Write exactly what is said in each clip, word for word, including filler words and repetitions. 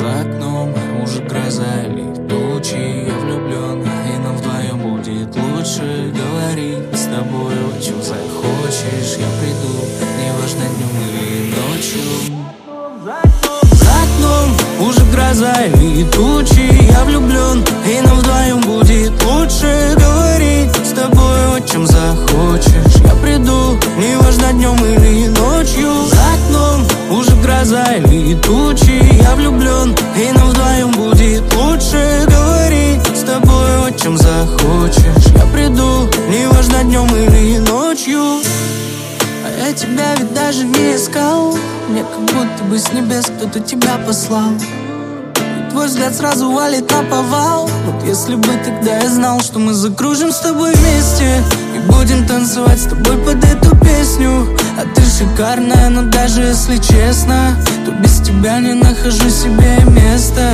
За окном уже гроза или тучи. Я влюблен, и нам вдвоем будет лучше. Говори с тобой, о чем захочешь. Я приду, неважно днем или ночью. За окном уже гроза или тучи. Я влюблен, и нам вдвоем будет лучше. Говори с тобой, о чем захочешь. Я приду, неважно днем или ночью. За окном уже гроза или тучи. Я влюблен, и нам вдвоем будет лучше. Говори с тобой, о чем захочешь. Я приду, неважно днем или ночью. А я тебя ведь даже не искал. Мне как будто бы с небес кто-то тебя послал. И твой взгляд сразу валит на повал. Вот если бы тогда я знал, что мы закружим с тобой вместе и будем танцевать с тобой под эту песню. А ты шикарная, но даже если честно, то без тебя не нахожу себе места.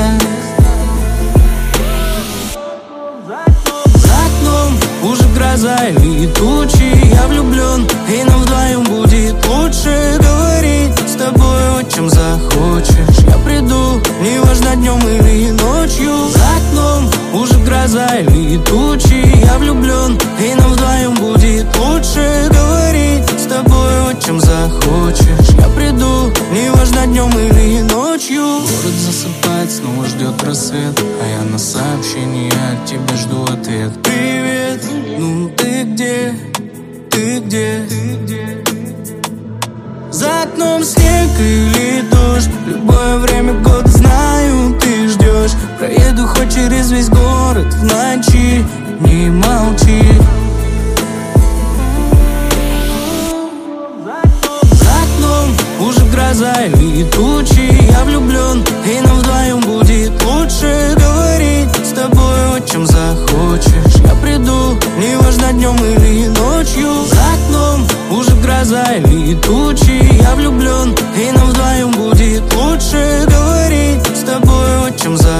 За окном уже гроза или тучи. Я влюблен, и нам вдвоем будет лучше. Говори с тобой, о чем захочешь. Я приду, неважно днем или ночью. За окном уже гроза или тучи. Я влюблен, и нам вдвоем будет лучше. Говори с тобой, о чем захочешь. Я приду, неважно днем или ночью. Город засыпает, снова ждет рассвет, а я на сообщение от тебя жду ответ. Привет, ну ты где, ты где? За окном снег или дождь, в любое время года знаю, ты ждешь. Проеду хоть через весь город в ночи, не молчи. За окном уже гроза или тучи. Я влюблен, и нам вдвоем будет лучше. Говори с тобой, о чем захочешь. Я приду, неважно днем или ночью. За окном уже гроза или тучи. Я влюблен, и нам вдвоем будет лучше. Говори с тобой, о чем захочешь.